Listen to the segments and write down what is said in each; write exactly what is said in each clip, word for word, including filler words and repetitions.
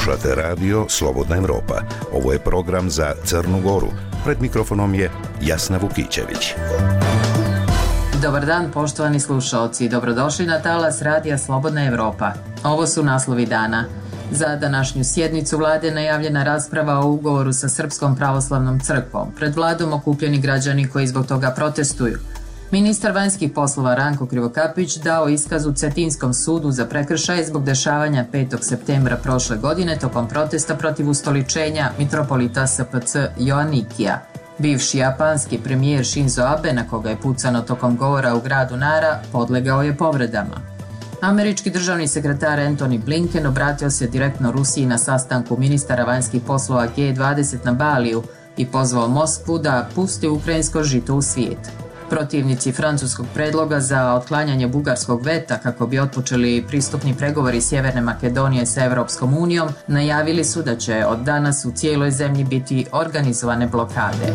Slušate radio Slobodna Evropa. Ovo je program za Crnu Goru. Pred mikrofonom je Jasna Vukićević. Dobar dan, poštovani slušalci. Dobrodošli na talas radija Slobodna Evropa. Ovo su naslovi dana. Za današnju sjednicu vlade najavljena rasprava o ugovoru sa Srpskom pravoslavnom crkvom. Pred vladom okupljeni građani koji zbog toga protestuju. Ministar vanjskih poslova Ranko Krivokapić dao iskaz u Cetinskom sudu za prekršaje zbog dešavanja petog septembra prošle godine tokom protesta protiv ustoličenja mitropolita S P C Joanikija. Bivši japanski premijer Shinzo Abe, na koga je pucano tokom govora u gradu Nara, podlegao je povredama. Američki državni sekretar Antony Blinken obratio se direktno Rusiji na sastanku ministara vanjskih poslova G dvadeset na Baliju i pozvao Moskvu da pusti ukrajinsko žito u svijet. Protivnici francuskog predloga za otklanjanje bugarskog veta kako bi otpočeli pristupni pregovori Sjeverne Makedonije sa Evropskom unijom najavili su da će od danas u cijeloj zemlji biti organizovane blokade.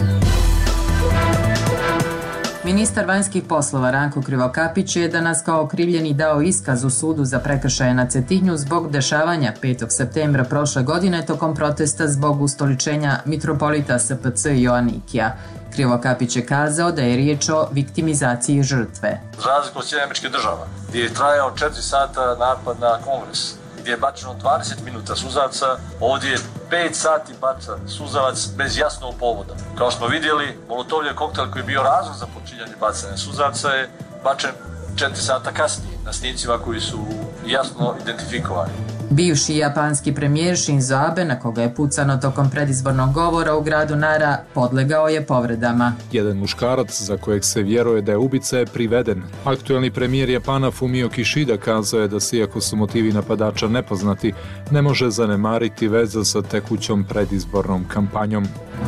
Ministar vanjskih poslova Ranko Krivokapić je danas kao okrivljeni dao iskaz u sudu za prekršaje na Cetinju zbog dešavanja petog septembra prošle godine tokom protesta zbog ustoličenja mitropolita S P C Joanikija. Krivokapić je kazao da je riječ o viktimizaciji žrtve. Za razliku od Sjedinjenih Američkih Država, gdje je trajao četiri sata napad na Kongres, gdje je bačeno dvadeset minuta suzaca, ovdje je pet sati baca suzavac bez jasnog povoda. Kao smo vidjeli, molotovljev koktel koji je bio razlog za počinjanje bacanja suzaca je bačen četiri sata kasnije na snimcima koji su jasno identifikovani. Bivši japanski premijer Shinzo Abe, na koga je pucano tokom predizbornog govora u gradu Nara, podlegao je povredama. Jedan muškarac za kojeg se vjeruje da je ubica je priveden. Aktuelni premijer Japana Fumio Kishida kazao je da se, iako su motivi napadača nepoznati, ne može zanemariti veze sa tekućom predizbornom kampanjom.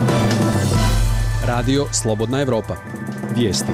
Radio Slobodna Evropa. Vijesti.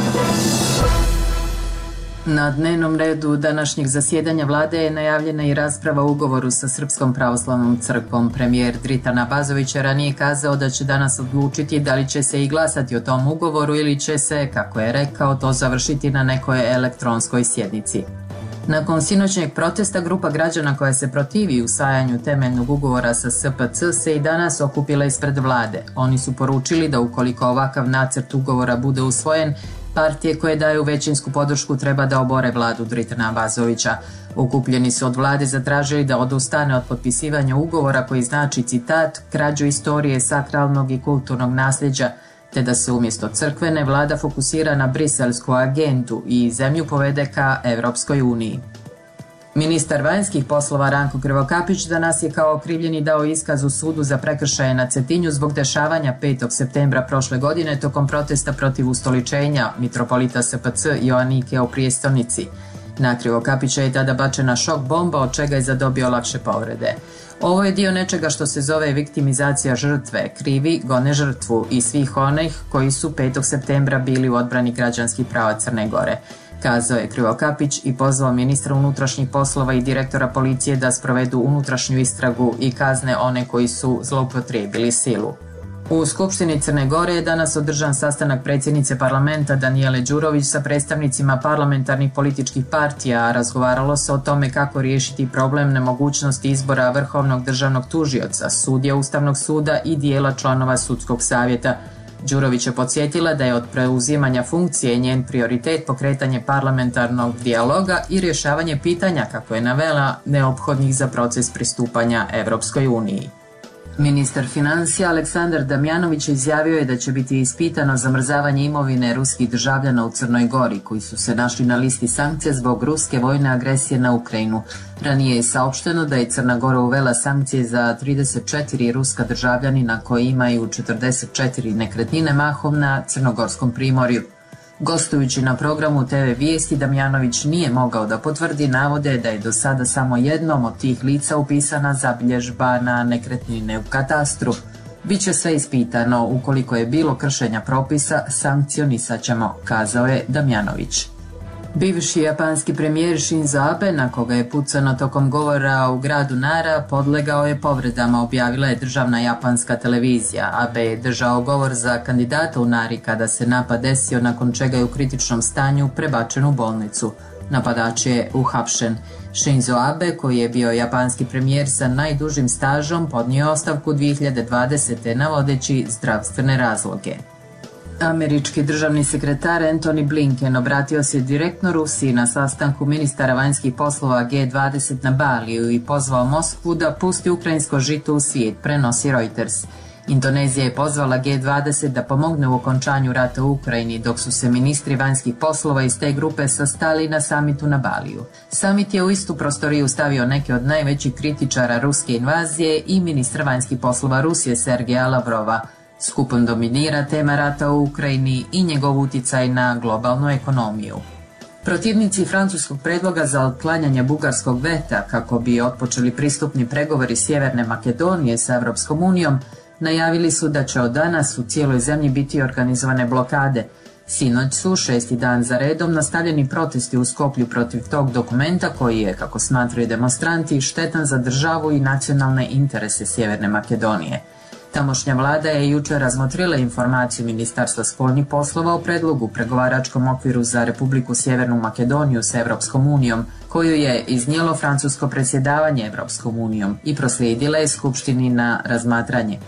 Na dnevnom redu današnjeg zasjedanja vlade je najavljena i rasprava o ugovoru sa Srpskom pravoslavnom crkvom. Premijer Dritan Abazović je ranije kazao da će danas odlučiti da li će se i glasati o tom ugovoru ili će se, kako je rekao, to završiti na nekoj elektronskoj sjednici. Nakon sinoćnjeg protesta, grupa građana koja se protivi usvajanju temeljnog ugovora sa S P C se i danas okupila ispred vlade. Oni su poručili da ukoliko ovakav nacrt ugovora bude usvojen, partije koje daju većinsku podršku treba da obore vladu Dritana Abazovića. Okupljeni su od vlade zatražili da odustane od potpisivanja ugovora koji znači, citat, krađu istorije, sakralnog i kulturnog nasljeđa, te da se umjesto crkvene vlada fokusira na briselsku agendu i zemlju povede ka Evropskoj uniji. Ministar vanjskih poslova Ranko Krivokapić danas je kao okrivljeni dao iskaz u sudu za prekršaje na Cetinju zbog dešavanja petog septembra prošle godine tokom protesta protiv ustoličenja mitropolita S P C Joanike u prijestolnici. Na Krivokapića je tada bačena šok bomba, od čega je zadobio lakše povrede. Ovo je dio nečega što se zove viktimizacija žrtve, krivi gone žrtvu i svih onih koji su petog septembra bili u odbrani građanskih prava Crne Gore, kazao je Krivokapić i pozvao ministra unutrašnjih poslova i direktora policije da sprovedu unutrašnju istragu i kazne one koji su zloupotrijebili silu. U Skupštini Crne Gore je danas održan sastanak predsjednice parlamenta Danijele Đurović sa predstavnicima parlamentarnih političkih partija, a razgovaralo se o tome kako riješiti problem nemogućnosti izbora vrhovnog državnog tužioca, sudija Ustavnog suda i dijela članova sudskog savjeta. Đurović je podsjetila da je od preuzimanja funkcije njen prioritet pokretanje parlamentarnog dijaloga i rješavanje pitanja, kako je navela, neophodnih za proces pristupanja Evropskoj uniji. Ministar financija Aleksandar Damjanović izjavio je da će biti ispitano zamrzavanje imovine ruskih državljana u Crnoj Gori koji su se našli na listi sankcija zbog ruske vojne agresije na Ukrajinu. Ranije je saopšteno da je Crna Gora uvela sankcije za trideset četiri ruska državljanina koji imaju četrdeset četiri nekretnine mahom na crnogorskom primorju. Gostujući na programu T V Vijesti, Damjanović nije mogao da potvrdi navode da je do sada samo jednom od tih lica upisana zabilježba na nekretnine u katastru. Biće sve ispitano, ukoliko je bilo kršenja propisa, sankcionisat ćemo, kazao je Damjanović. Bivši japanski premijer Shinzo Abe, na koga je pucano tokom govora u gradu Nara, podlegao je povredama, objavila je državna japanska televizija. Abe je držao govor za kandidata u Nari kada se napad desio, nakon čega je u kritičnom stanju prebačen u bolnicu. Napadač je uhapšen. Shinzo Abe, koji je bio japanski premijer sa najdužim stažom, podnio ostavku dvije hiljade dvadesete. navodeći zdravstvene razloge. Američki državni sekretar Antony Blinken obratio se direktno Rusiji na sastanku ministara vanjskih poslova G dvadeset na Baliju i pozvao Moskvu da pusti ukrajinsko žito u svijet, prenosi Reuters. Indonezija je pozvala G dvadeset da pomogne u okončanju rata u Ukrajini, dok su se ministri vanjskih poslova iz te grupe sastali na samitu na Baliju. Samit je u istu prostoriju stavio neke od najvećih kritičara ruske invazije i ministra vanjskih poslova Rusije Sergeja Lavrova. Skupom dominira tema rata u Ukrajini i njegov uticaj na globalnu ekonomiju. Protivnici francuskog predloga za otklanjanje bugarskog veta kako bi otpočeli pristupni pregovori Sjeverne Makedonije sa Europskom unijom najavili su da će od danas u cijeloj zemlji biti organizovane blokade. Sinoć su šesti dan za redom nastavljeni protesti u Skoplju protiv tog dokumenta koji je, kako smatraju demonstranti, štetan za državu i nacionalne interese Sjeverne Makedonije. Tamošnja vlada je jučer razmotrila informaciju Ministarstva spoljnih poslova o predlogu pregovaračkom okviru za Republiku Sjevernu Makedoniju s Europskom unijom, koju je iznijelo francusko predsjedavanje Europskom unijom i proslijedila je Skupštini na razmatranje.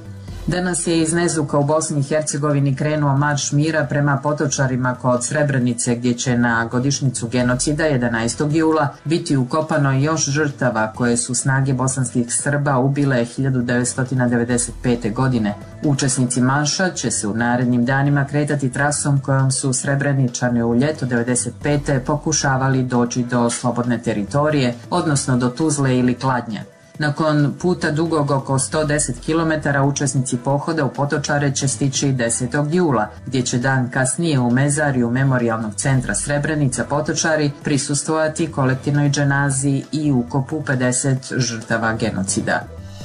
Danas je iz Nezuka u Bosni i Hercegovini krenuo marš mira prema Potočarima kod Srebrenice, gdje će na godišnjicu genocida jedanaestog jula biti ukopano još žrtava koje su snage bosanskih Srba ubile hiljadu devetsto devedeset pete. godine. Učesnici marša će se u narednim danima kretati trasom kojom su Srebreničani u ljeto devedeset pete pokušavali doći do slobodne teritorije, odnosno do Tuzle ili Kladnja. Nakon puta dugog oko sto deset kilometara učesnici pohoda u Potočare će stići desetog jula, gdje će dan kasnije u mezariju Memorijalnog centra Srebrenica Potočari prisustvovati kolektivnoj dženazi i ukopu pedeset žrtava genocida.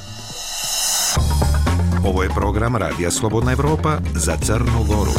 Ovo je program Radija Slobodna Evropa za Crnu Goru.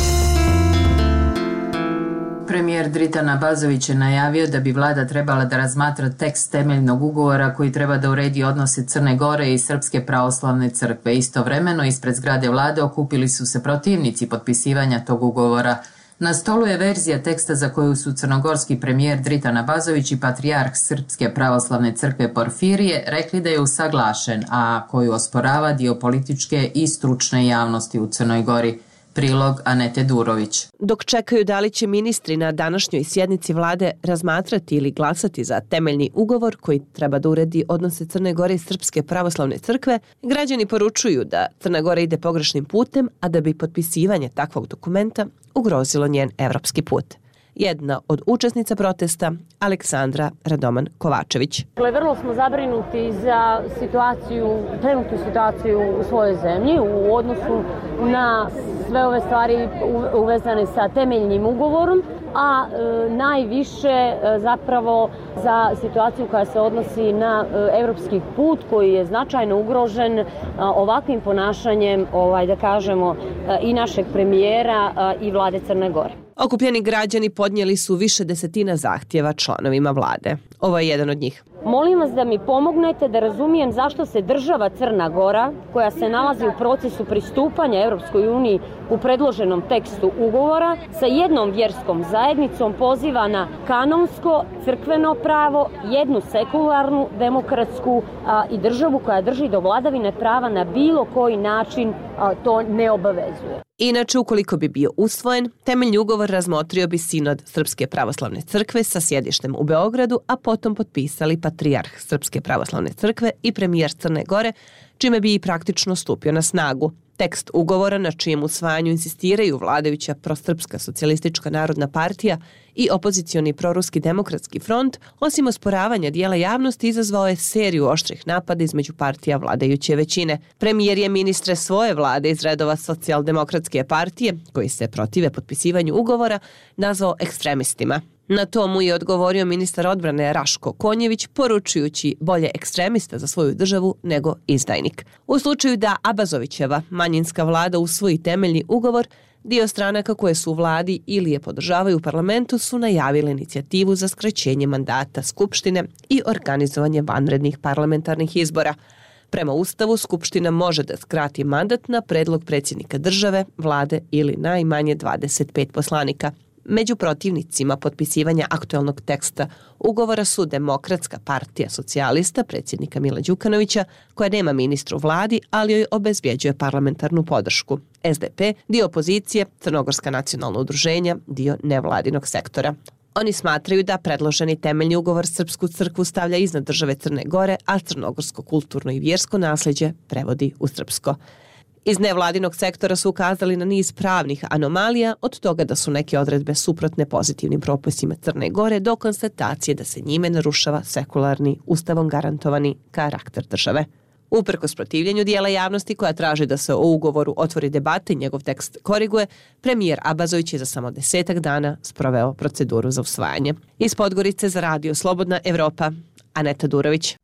Premijer Dritan Abazović je najavio da bi vlada trebala da razmatra tekst temeljnog ugovora koji treba da uredi odnose Crne Gore i Srpske pravoslavne crkve. Istovremeno ispred zgrade vlade okupili su se protivnici potpisivanja tog ugovora. Na stolu je verzija teksta za koju su crnogorski premijer Dritan Abazović i patrijarh Srpske pravoslavne crkve Porfirije rekli da je usaglašen, a koju osporava dio političke i stručne javnosti u Crnoj Gori. Prilog Anete Durović. Dok čekaju da li će ministri na današnjoj sjednici vlade razmatrati ili glasati za temeljni ugovor koji treba da uredi odnose Crne Gore i Srpske pravoslavne crkve, građani poručuju da Crna Gora ide pogrešnim putem, a da bi potpisivanje takvog dokumenta ugrozilo njen evropski put. Jedna od učesnica protesta, Aleksandra Radoman Kovačević. Vrlo smo zabrinuti za situaciju, trenutnu situaciju u svojoj zemlji u odnosu na sve ove stvari uvezane sa temeljnim ugovorom, a e, najviše e, zapravo za situaciju koja se odnosi na e, evropski put koji je značajno ugrožen e, ovakvim ponašanjem, ovaj, da kažemo, e, i našeg premijera e, i vlade Crne Gore. Okupljeni građani podnijeli su više desetina zahtjeva članovima vlade. Ovo je jedan od njih. Molim vas da mi pomognete da razumijem zašto se država Crna Gora, koja se nalazi u procesu pristupanja Europskoj uniji u predloženom tekstu ugovora, sa jednom vjerskom zajednicom poziva na kanonsko crkveno pravo, jednu sekularnu, demokratsku a, i državu koja drži do vladavine prava na bilo koji način a, to ne obavezuje. Inače, ukoliko bi bio usvojen, temeljni ugovor razmotrio bi Sinod Srpske pravoslavne crkve sa sjedištem u Beogradu, a potom potpisali patrijarh Srpske pravoslavne crkve i premijer Crne Gore, čime bi i praktično stupio na snagu. Tekst ugovora, na čijem usvajanju insistiraju vladajuća prosrpska socijalistička narodna partija i opozicioni proruski demokratski front, osim osporavanja dijela javnosti, izazvao je seriju oštrih napada između partija vladajuće većine. Premijer je ministre svoje vlade iz redova socijaldemokratske partije, koji se protive potpisivanju ugovora, nazvao ekstremistima. Na to mu je odgovorio ministar odbrane Raško Konjević, poručujući bolje ekstremista za svoju državu nego izdajnik. U slučaju da Abazovićeva manjinska vlada usvoji temeljni ugovor, dio stranaka koje su u vladi ili je podržavaju u parlamentu su najavile inicijativu za skraćenje mandata Skupštine i organizovanje vanrednih parlamentarnih izbora. Prema Ustavu, Skupština može da skrati mandat na predlog predsjednika države, vlade ili najmanje dvadeset pet poslanika. Među protivnicima potpisivanja aktuelnog teksta ugovora su Demokratska partija socijalista predsjednika Mila Đukanovića, koja nema ministra u vladi, ali joj obezbjeđuje parlamentarnu podršku, S D P, dio opozicije, Crnogorska nacionalna udruženja, dio nevladinog sektora. Oni smatraju da predloženi temeljni ugovor Srpsku crkvu stavlja iznad države Crne Gore, a crnogorsko kulturno i vjersko nasljeđe prevodi u srpsko. Iz nevladinog sektora su ukazali na niz pravnih anomalija, od toga da su neke odredbe suprotne pozitivnim propisima Crne Gore do konstatacije da se njime narušava sekularni, ustavom garantovani karakter države. Uprkos protivljenju dijela javnosti koja traži da se o ugovoru otvori debata i njegov tekst koriguje, premijer Abazović je za samo desetak dana sproveo proceduru za usvajanje. Iz Podgorice za radio Slobodna Evropa, Aneta Durović.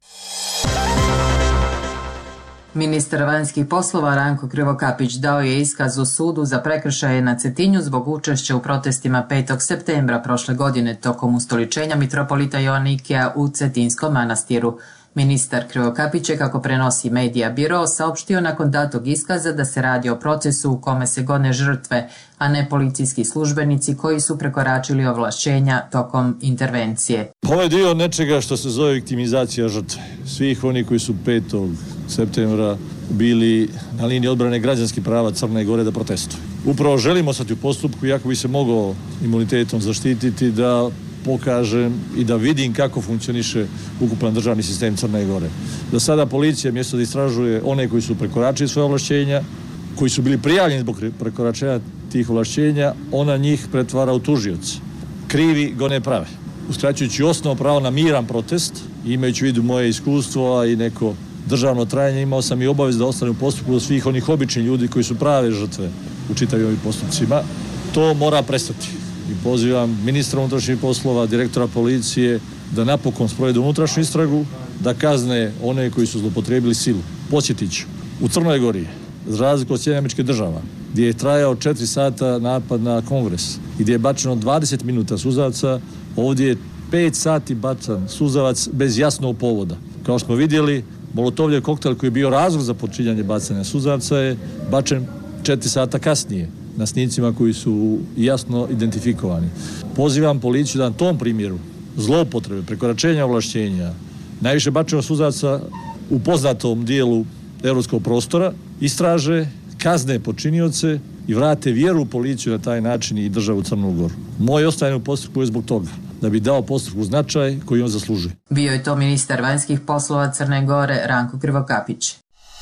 Ministar vanjskih poslova Ranko Krivokapić dao je iskaz u sudu za prekršaje na Cetinju zbog učešća u protestima petog septembra prošle godine tokom ustoličenja mitropolita Joanikija u Cetinskom manastiru. Ministar Krivokapić je, kako prenosi Medija Biro, saopštio nakon datog iskaza da se radi o procesu u kome se gone žrtve, a ne policijski službenici koji su prekoračili ovlašćenja tokom intervencije. Ovo je dio nečega što se zove viktimizacija žrtve. Svih oni koji su petog septembra bili na liniji odbrane građanskih prava Crne Gore da protestuju. Upravo želimo ostati u postupku, iako bi se mogao imunitetom zaštititi, da pokažem i da vidim kako funkcioniše ukupan državni sistem Crne Gore. Do sada policija mjesto da istražuje one koji su prekoračili svoje ovlašćenja, koji su bili prijavljeni zbog prekoračenja tih ovlašćenja, ona njih pretvara u tužioce. Krivi gone prave. Uskraćujući osnovno pravo na miran protest, imajući u vidu moje iskustvo i neko državno trajanje, imao sam i obavez da ostane u postupku do svih onih običnih ljudi koji su prave žrtve u čitavim ovim postupcima. To mora prestati. I pozivam ministra unutrašnjih poslova, direktora policije da napokon sprovedu unutrašnju istragu, da kazne one koji su zloupotrijebili silu. Podsjetit ću, u Crnoj Gori, za razliku od Sjedinjenih Američkih Država, gdje je trajao četiri sata napad na Kongres i gdje je bačeno dvadeset minuta suzavaca, ovdje je pet sati bacan suzavac bez jasnog povoda. Kao što smo vidjeli, Molotovljev koktel koji je bio razlog za počinjanje bacanja suzavca je bačen četiri sata kasnije na snimcima koji su jasno identifikovani. Pozivam policiju da na tom primjeru zloupotrebe, prekoračenja ovlašćenja, najviše bačenog suzavca u poznatom dijelu europskog prostora, istraže, kazne počinioce i vrate vjeru u policiju na taj način i državu Crnu Goru. Moj ostajanje u postupku je zbog toga, da bi dao postupku značaj koji on zaslužuje. Bio je to ministar vanjskih poslova Crne Gore Ranko Krivokapić.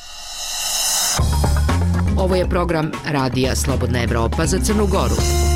Ovo je program Radija Slobodna Evropa za Crnu Goru.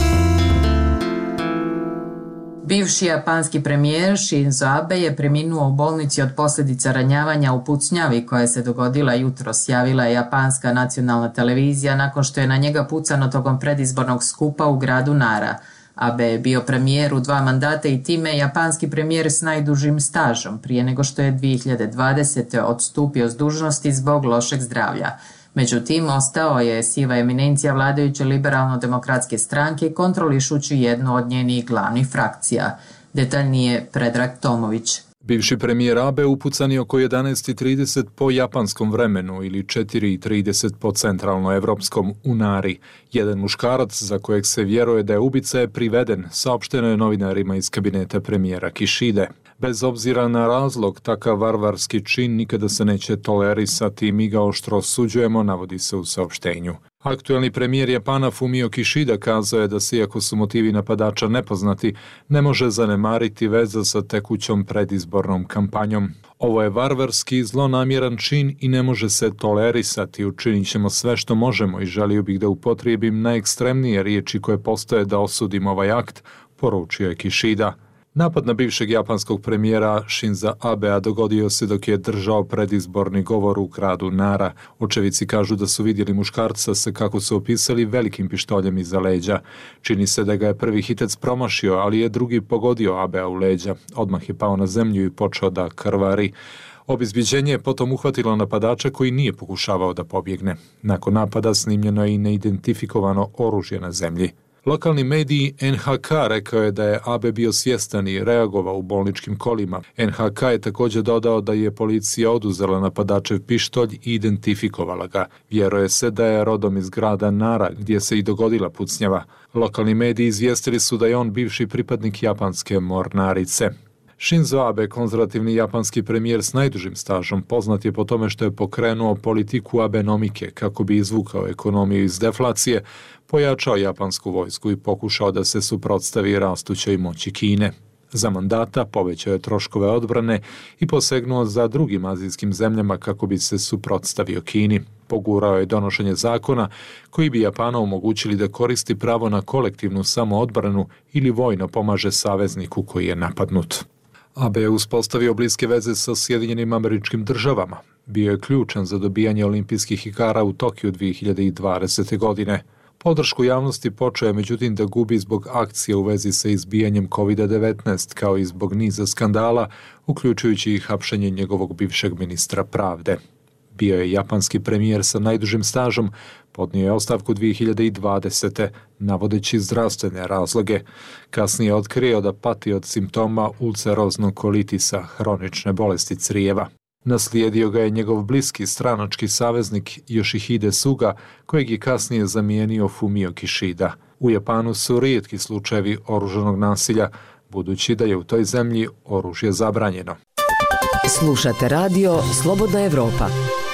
Bivši japanski premijer Shinzo Abe je preminuo u bolnici od posljedica ranjavanja u pucnjavi koja se dogodila jutros, javila je japanska nacionalna televizija nakon što je na njega pucano tokom predizbornog skupa u gradu Nara. Abe je bio premijer u dva mandata i time japanski premijer s najdužim stažom prije nego što je dvije hiljade dvadesete odstupio s dužnosti zbog lošeg zdravlja. Međutim, ostao je siva eminencija vladajuće liberalno-demokratske stranke kontrolišući jednu od njenih glavnih frakcija. Detaljnije Predrag Tomović. Bivši premijer Abe upucan je oko jedanaest i trideset po japanskom vremenu ili četiri i trideset po centralnoevropskom u Nari. Jedan muškarac za kojeg se vjeruje da je ubica je priveden, saopšteno je novinarima iz kabineta premijera Kishide. Bez obzira na razlog, takav varvarski čin nikada se neće tolerisati, mi ga oštro osuđujemo, navodi se u saopštenju. Aktuelni premijer Japana Fumio Kishida kazao je da se, iako su motivi napadača nepoznati, ne može zanemariti veza sa tekućom predizbornom kampanjom. Ovo je varvarski, zlonamjeran čin i ne može se tolerisati. Učinit ćemo sve što možemo i želio bih da upotrijebim najekstremnije riječi koje postoje da osudim ovaj akt, poručio je Kishida. Napad na bivšeg japanskog premijera Shinza Abea dogodio se dok je držao predizborni govor u gradu Nara. Očevici kažu da su vidjeli muškarca sa, kako su opisali, velikim pištoljem iza leđa. Čini se da ga je prvi hitec promašio, ali je drugi pogodio Abea u leđa. Odmah je pao na zemlju i počeo da krvari. Obezbiđenje je potom uhvatilo napadača koji nije pokušavao da pobjegne. Nakon napada snimljeno je i neidentifikovano oružje na zemlji. Lokalni mediji N H K rekao je da je Abe bio svjestan i reagovao u bolničkim kolima. N H K je također dodao da je policija oduzela napadačev pištolj i identifikovala ga. Vjeruje se da je rodom iz grada Nara, gdje se i dogodila pucnjava. Lokalni mediji izvijestili su da je on bivši pripadnik japanske mornarice. Shinzo Abe, konzervativni japanski premijer s najdužim stažom, poznat je po tome što je pokrenuo politiku abenomike kako bi izvukao ekonomiju iz deflacije, pojačao japansku vojsku i pokušao da se suprotstavi rastućoj moći Kine. Za mandata povećao je troškove odbrane i posegnuo za drugim azijskim zemljama kako bi se suprotstavio Kini. Pogurao je donošenje zakona koji bi Japanu omogućili da koristi pravo na kolektivnu samoodbranu ili vojno pomaže savezniku koji je napadnut. Abe je uspostavio bliske veze sa Sjedinjenim Američkim Državama. Bio je ključan za dobijanje olimpijskih igara u Tokiju dvije hiljade dvadesete. godine. Podršku javnosti počeo je međutim da gubi zbog akcije u vezi sa izbijanjem kovid devetnaest, kao i zbog niza skandala, uključujući i hapšenje njegovog bivšeg ministra pravde. Bio je japanski premijer sa najdužim stažom, podnio je ostavku dvije hiljade dvadesete. navodeći zdravstvene razloge. Kasnije je otkrio da pati od simptoma ulceroznog kolitisa, hronične bolesti crijeva. Naslijedio ga je njegov bliski stranački saveznik Yoshihide Suga, kojeg je kasnije zamijenio Fumio Kishida. U Japanu su rijetki slučajevi oružanog nasilja, budući da je u toj zemlji oružje zabranjeno. Slušate radio Slobodna Evropa.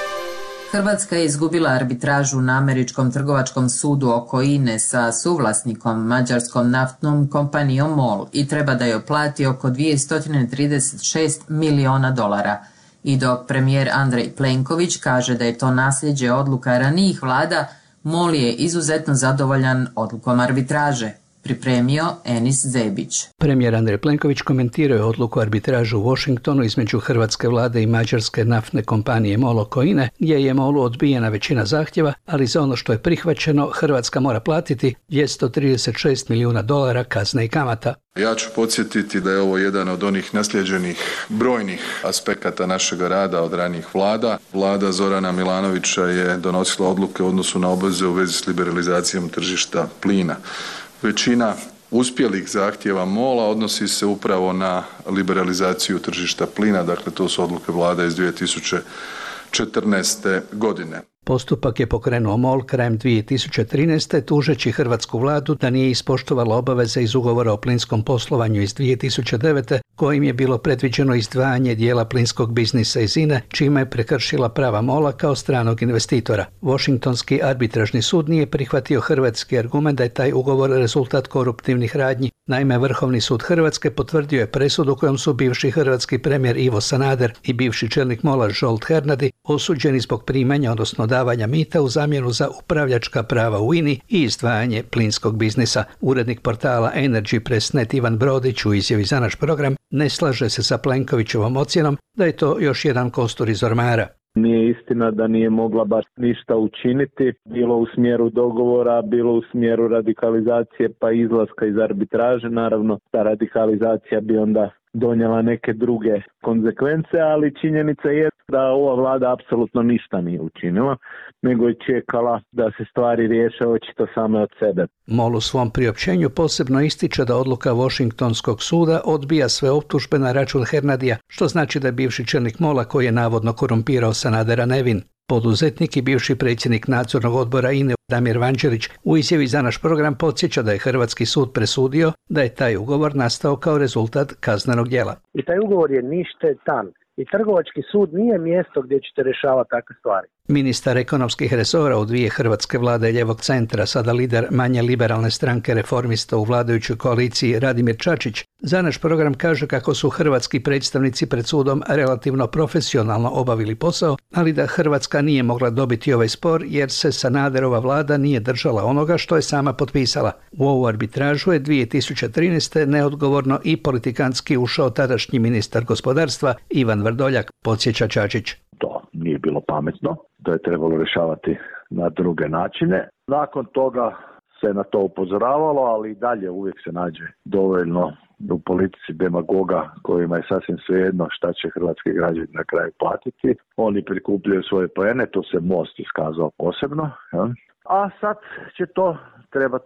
Hrvatska je izgubila arbitražu na Američkom trgovačkom sudu oko I N E sa suvlasnikom mađarskom naftnom kompanijom MOL i treba da joj plati oko dvjesto trideset šest miliona dolara. I dok premijer Andrej Plenković kaže da je to nasljeđe odluka ranijih vlada, MOL je izuzetno zadovoljan odlukom arbitraže. Pripremio Enis Zebić. Premijer Andrej Plenković komentirao je odluku arbitražu u Washingtonu između hrvatske vlade i mađarske naftne kompanije MOL oko I N E, gdje je MOL-u odbijena većina zahtjeva, ali za ono što je prihvaćeno Hrvatska mora platiti dvjesto trideset šest milijuna dolara kazne i kamata. Ja ću podsjetiti da je ovo jedan od onih naslijeđenih brojnih aspekata našeg rada od ranijih vlada. Vlada Zorana Milanovića je donosila odluke u odnosu na obveze u vezi s liberalizacijom tržišta plina. Većina uspjelih zahtjeva MOL-a odnosi se upravo na liberalizaciju tržišta plina, dakle to su odluke vlade iz dvije tisuće četrnaeste. godine. Postupak je pokrenuo MOL krajem dvije tisuće trinaeste. tužeći hrvatsku vladu da nije ispoštovala obaveze iz ugovora o plinskom poslovanju iz dvije tisuće devete. kojim je bilo predviđeno izdvajanje dijela plinskog biznisa iz I N E, čime je prekršila prava MOL-a kao stranog investitora. Washingtonski arbitražni sud nije prihvatio hrvatski argument da je taj ugovor rezultat koruptivnih radnji. Naime, Vrhovni sud Hrvatske potvrdio je presudu kojom su bivši hrvatski premijer Ivo Sanader i bivši čelnik MOL-a Zsolt Hernadi osuđeni zbog primanja, odnosno davanja mita u zamjenu za upravljačka prava u I N I i izdvajanje plinskog biznisa. Urednik portala Energy Press Net Ivan Brodić u izjavi za naš program ne slaže se sa Plenkovićevom ocjenom da je to još jedan kostur iz ormara. Nije istina da nije mogla baš ništa učiniti, bilo u smjeru dogovora, bilo u smjeru radikalizacije pa izlaska iz arbitraže. Naravno, ta radikalizacija bi onda donijela neke druge konzekvence, ali činjenica je da ova vlada apsolutno ništa nije učinila, nego je čekala da se stvari riješe očito same od sebe. MOL u svom priopćenju posebno ističe da odluka Washingtonskog suda odbija sve optužbe na račun Hernadija, što znači da je bivši čelnik MOL-a koji je navodno korumpirao Sanadera nevin. Poduzetnik i bivši predsjednik nadzornog odbora I N E Damir Vanđelić u izjavi za naš program podsjeća da je hrvatski sud presudio da je taj ugovor nastao kao rezultat kaznenog djela. I taj ugovor je ništetan. I trgovački sud nije mjesto gdje ćete rješavati takve stvari. Ministar ekonomskih resora u dvije hrvatske vlade ljevog centra, sada lider manje liberalne stranke Reformista u vladajućoj koaliciji Radimir Čačić, za naš program kaže kako su hrvatski predstavnici pred sudom relativno profesionalno obavili posao, ali da Hrvatska nije mogla dobiti ovaj spor jer se Sanaderova vlada nije držala onoga što je sama potpisala. U ovu arbitražu je dvije tisuće trinaeste. neodgovorno i politikantski ušao tadašnji ministar gospodarstva Ivan Vrdoljak, podsjeća Čačić. To nije bilo pametno, to je trebalo rješavati na druge načine. Nakon toga se na to upozoravalo, ali i dalje uvijek se nađe dovoljno u politici demagoga kojima je sasvim svejedno šta će hrvatski građani na kraju platiti. Oni prikupljaju svoje poene, to se Most iskazao posebno. Ja? A sad će to trebati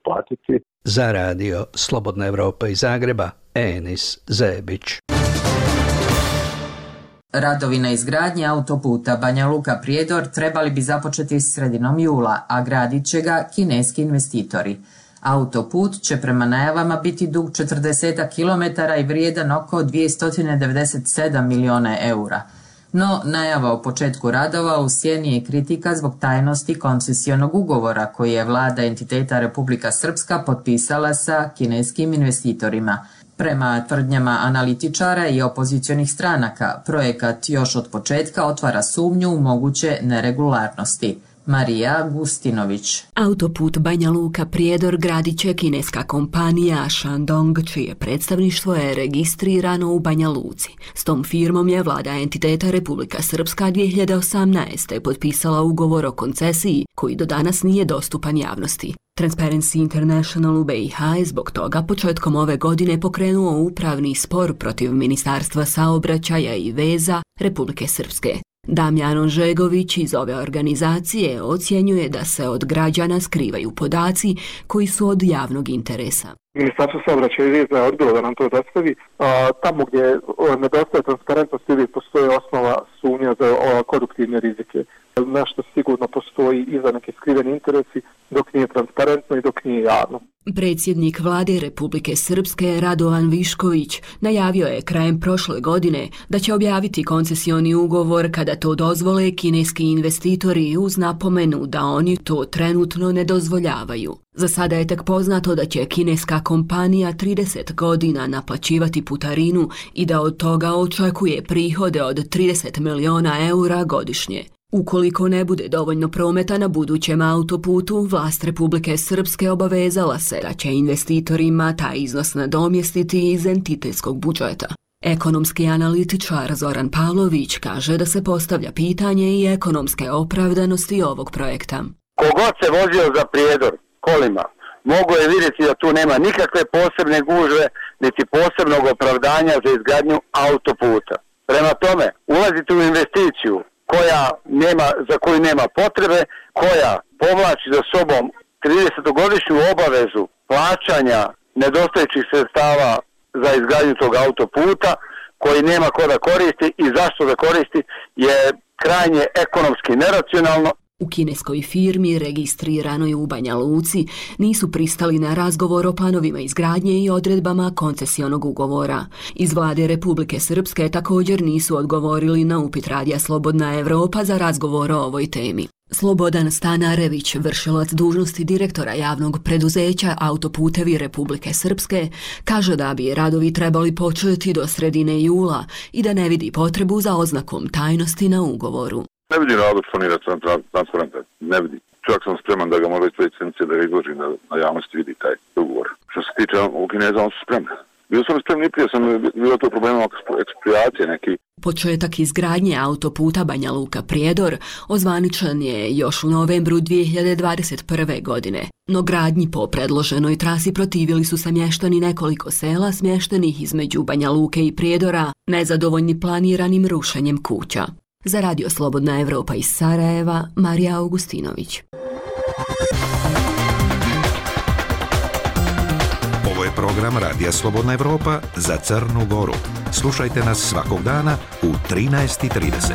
isplatiti. Za radio Slobodna Evropa iz Zagreba, Enis Zebić. Radovi na izgradnji autoputa Banja Luka-Prijedor trebali bi započeti sredinom jula, a gradit će ga kineski investitori. Autoput će prema najavama biti dug četrdeset kilometara i vrijedan oko dvjesto devedeset sedam miliona eura. No, najava o početku radova u sjeni je kritika zbog tajnosti koncesionog ugovora koji je vlada entiteta Republika Srpska potpisala sa kineskim investitorima. Prema tvrdnjama analitičara i opozicionih stranaka, projekat još od početka otvara sumnju u moguće neregularnosti. Marija Gustinović. Autoput Banja Luka-Prijedor gradit će kineska kompanija Shandong, čije predstavništvo je registrirano u Banja Luci. S tom firmom je vlada entiteta Republika Srpska dvije hiljade osamnaeste. potpisala ugovor o koncesiji koji do danas nije dostupan javnosti. Transparency International u B i H je zbog toga početkom ove godine pokrenuo upravni spor protiv Ministarstva saobraćaja i veza Republike Srpske. Damjan Žegović iz ove organizacije ocjenjuje da se od građana skrivaju podaci koji su od javnog interesa. Ministarstvo saobraćaja i veza je odbilo da nam to dostavi. A, tamo gdje nedostaje transparentnosti uvijek postoje osnova sumnja za o, koruptivne rizike. Nešto sigurno postoji i za neke skriveni interesi dok nije transparentno i dok nije javno. Predsjednik vlade Republike Srpske Radovan Višković najavio je krajem prošle godine da će objaviti koncesioni ugovor kada to dozvole kineski investitori uz napomenu da oni to trenutno ne dozvoljavaju. Za sada je tek poznato da će kineska kompanija trideset godina naplaćivati putarinu i da od toga očekuje prihode od trideset miliona eura godišnje. Ukoliko ne bude dovoljno prometa na budućem autoputu, vlast Republike Srpske obavezala se da će investitorima taj iznos nadomjestiti iz entitetskog budžeta. Ekonomski analitičar Zoran Pavlović kaže da se postavlja pitanje i ekonomske opravdanosti ovog projekta. Kogod se vozio za Prijedor kolima, mogu je vidjeti da tu nema nikakve posebne gužve, niti posebnog opravdanja za izgradnju autoputa. Prema tome, ulaziti u investiciju koja nema, za koju nema potrebe, koja povlači za sobom tridesetogodišnju obavezu plaćanja nedostajućih sredstava za izgradnju tog autoputa, koji nema ko da koristi i zašto da koristi, je krajnje ekonomski neracionalno. U kineskoj firmi registriranoj u Banja Luci nisu pristali na razgovor o planovima izgradnje i odredbama koncesionog ugovora. Iz vlade Republike Srpske također nisu odgovorili na upit radija Slobodna Evropa za razgovor o ovoj temi. Slobodan Stanarević, vršilac dužnosti direktora javnog preduzeća Autoputevi Republike Srpske, kaže da bi radovi trebali početi do sredine jula i da ne vidi potrebu za oznakom tajnosti na ugovoru. Ne vidim razlog što nije transparentan, ne vidim. Čak sam spreman da ga mora već licencije da ga izložim da na javnosti vidi taj ugovor. Što se tiče u Kineza, on su spremni. Bio sam spremni prije, sam bilo to problemom ekspropriacije neki. Početak izgradnje autoputa Banja Luka-Prijedor ozvaničen je još u novembru dvije hiljade dvadeset prve. godine. No gradnji po predloženoj trasi protivili su se mještani nekoliko sela smještenih između Banja Luke i Prijedora, nezadovoljni planiranim rušenjem kuća. Za radio Slobodna Evropa iz Sarajeva, Marija Augustinović. Ovo je program Radija Slobodna Evropa za Crnu Goru. Slušajte nas svakog dana u trinaest i trideset.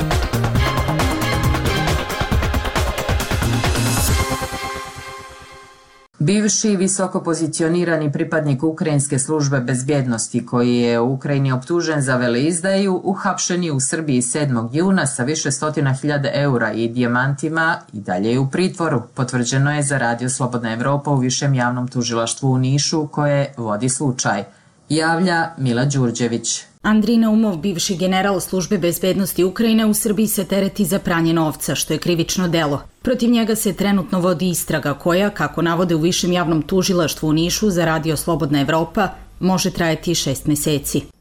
Bivši visoko pozicionirani pripadnik Ukrajinske službe bezbjednosti koji je u Ukrajini optužen za veleizdaju, uhapšen je u Srbiji sedmog juna sa više stotina hiljada eura i dijamantima i dalje je u pritvoru, potvrđeno je za radio Slobodna Evropa u Višem javnom tužilaštvu u Nišu koje vodi slučaj. Javlja Mila Đurđević. Andrej Naumov, bivši general službe bezbednosti Ukrajine, u Srbiji se tereti za pranje novca, što je krivično delo. Protiv njega se trenutno vodi istraga koja, kako navode u Višem javnom tužilaštvu u Nišu za radio Slobodna Evropa, može trajati šest meseci.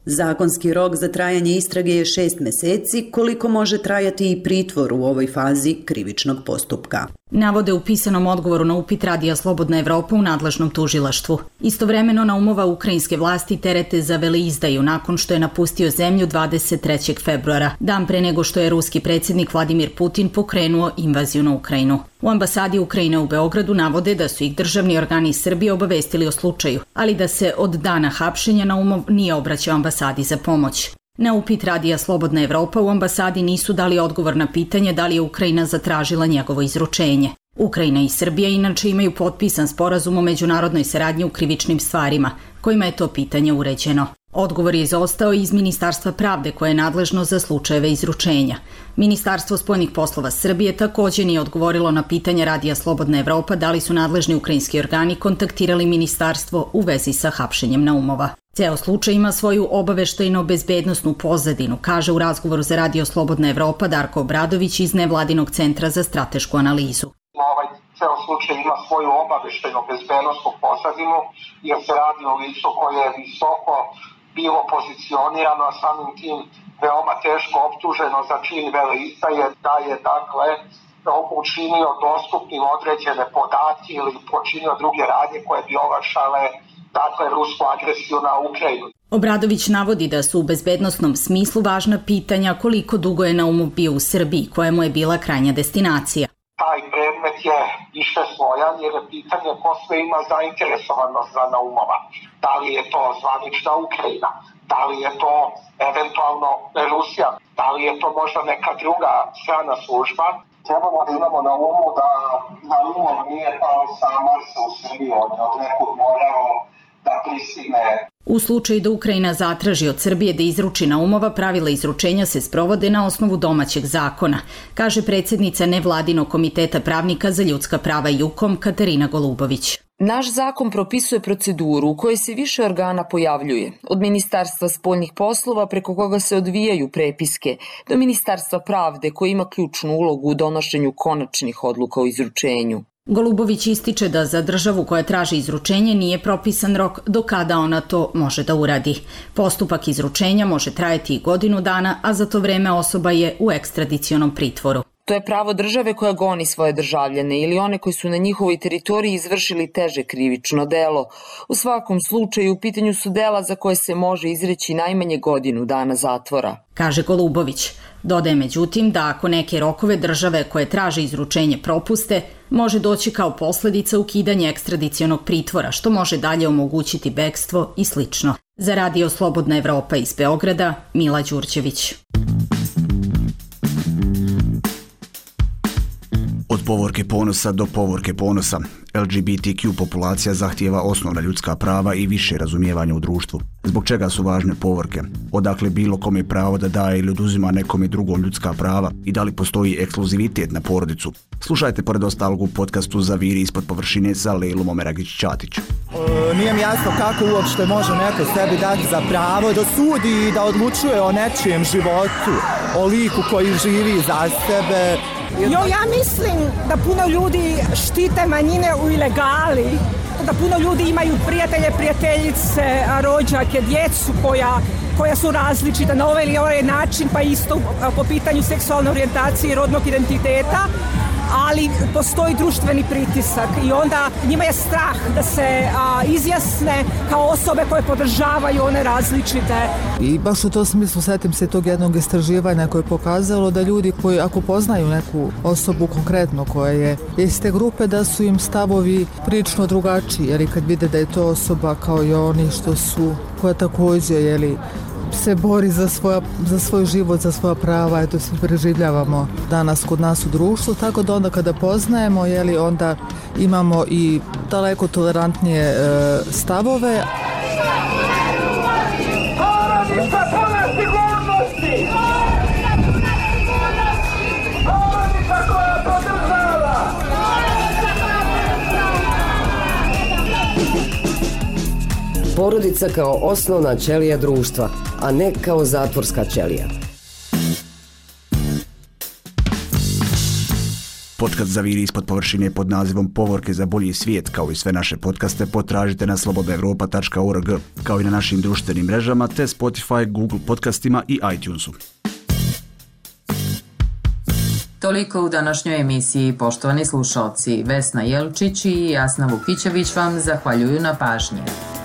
Zakonski rok za trajanje istrage je šest meseci, koliko može trajati i pritvor u ovoj fazi krivičnog postupka. Navode u pisanom odgovoru na upit Radija Slobodna Evropa u nadležnom tužilaštvu. Istovremeno Naumova ukrajinske vlasti terete za veleizdaju nakon što je napustio zemlju dvadeset trećeg februara, dan pre nego što je ruski predsjednik Vladimir Putin pokrenuo invaziju na Ukrajinu. U ambasadi Ukrajine u Beogradu navode da su ih državni organi Srbije obavestili o slučaju, ali da se od dana hapšenja Naumov nije obraćao ambasadi za pomoć. Na upit Radija Slobodna Evropa u ambasadi nisu dali odgovor na pitanje da li je Ukrajina zatražila njegovo izručenje. Ukrajina i Srbija inače imaju potpisan sporazum o međunarodnoj saradnji u krivičnim stvarima, kojima je to pitanje uređeno. Odgovor je izostao iz Ministarstva pravde koje je nadležno za slučajeve izručenja. Ministarstvo spoljnih poslova Srbije također nije odgovorilo na pitanje Radija Slobodna Evropa da li su nadležni ukrajinski organi kontaktirali ministarstvo u vezi sa hapšenjem Naumova. Ceo slučaj ima svoju obaveštajno-bezbednosnu pozadinu, kaže u razgovoru za Radio Slobodna Evropa Darko Obradović iz Nevladinog centra za stratešku analizu. Ovaj ceo slučaj ima svoju obaveštajno-bezbednosnu pozadinu jer se radi o licu koje je visoko bilo pozicionirano, a samim tim veoma teško optuženo za čin veleizdaje, da je dakle učinio dostupnim određene podatke ili počinio druge radnje koje bi olakšale dakle rusku agresiju na Ukrajinu. Obradović navodi da su u bezbednosnom smislu važna pitanja koliko dugo je Naumov bio u Srbiji, koja mu je bila krajnja destinacija. Taj predmet je više slojan jer je pitanje ko sve ima zainteresovanost za Naumova. Da li je to zvanična Ukrajina, da li je to eventualno Rusija, da li je to možda neka druga strana služba. Trebamo da imamo na umu da Naumov nije pao sa Marsa u Srbiji, on je od nekog morao da pristigne. U slučaju da Ukrajina zatraži od Srbije da izruči Naumova, pravila izručenja se sprovode na osnovu domaćeg zakona, kaže predsjednica Nevladinog komiteta pravnika za ljudska prava JUKOM Katarina Golubović. Naš zakon propisuje proceduru u kojoj se više organa pojavljuje, od Ministarstva spoljnih poslova preko koga se odvijaju prepiske, do Ministarstva pravde koji ima ključnu ulogu u donošenju konačnih odluka o izručenju. Golubović ističe da za državu koja traži izručenje nije propisan rok do kada ona to može da uradi. Postupak izručenja može trajati i godinu dana, a za to vreme osoba je u ekstradicionom pritvoru. To je pravo države koja goni svoje državljane ili one koji su na njihovoj teritoriji izvršili teže krivično delo. U svakom slučaju u pitanju su dela za koje se može izreći najmanje godinu dana zatvora, kaže Golubović. Dodaje međutim da ako neke rokove države koje traže izručenje propuste, može doći kao posljedica ukidanje ekstradicionog pritvora, što može dalje omogućiti bekstvo i slično. Za Radio Slobodna Evropa iz Beograda, Mila Đurđević. Od povorke ponosa do povorke ponosa, L G B T Q populacija zahtijeva osnovna ljudska prava i više razumijevanja u društvu. Zbog čega su važne povorke? Odakle bilo kome pravo da daje ili oduzima nekome drugom ljudska prava i da li postoji ekskluzivitet na porodicu? Slušajte pored ostalog u podcastu Zaviri ispod površine sa Lejlom Omeragić-Ćatić. E, nije mi jasno kako uopšte može neko sebi dati za pravo da sudi i da odlučuje o nečijem životu, o liku koji živi za sebe. Jo, ja mislim da puno ljudi štite manjine u ilegali, da puno ljudi imaju prijatelje, prijateljice, rođake, djecu koja, koja su različita na ovaj ili ovaj način, pa isto po pitanju seksualne orijentacije i rodnog identiteta, ali postoji društveni pritisak i onda njima je strah da se a, izjasne kao osobe koje podržavaju one različite. I baš u tom smislu setim se tog jednog istraživanja koje je pokazalo da ljudi koji ako poznaju neku osobu konkretno koja je iz te grupe, da su im stavovi prilično drugačiji, jer i kad vide da je to osoba kao i oni što su, koja također jeli, se bori za, svoja, za svoj život, za svoja prava, eto svi preživljavamo danas kod nas u društvu, tako da onda kada poznajemo, jeli, onda imamo i daleko tolerantnije e, stavove. Porodica kao osnovna ćelija društva, a ne kao zatvorska ćelija. Podcast zaviri ispod površine pod nazivom Povorke za bolji svijet, kao i sve naše podcaste potražite na slobodna europa tačka org, kao i na našim društvenim mrežama te Spotify, Google podcastima i iTunesu. Toliko u današnjoj emisiji, poštovani slušalci. Vesna Jelčić i Jasna Vukićević vam zahvaljuju na pažnji.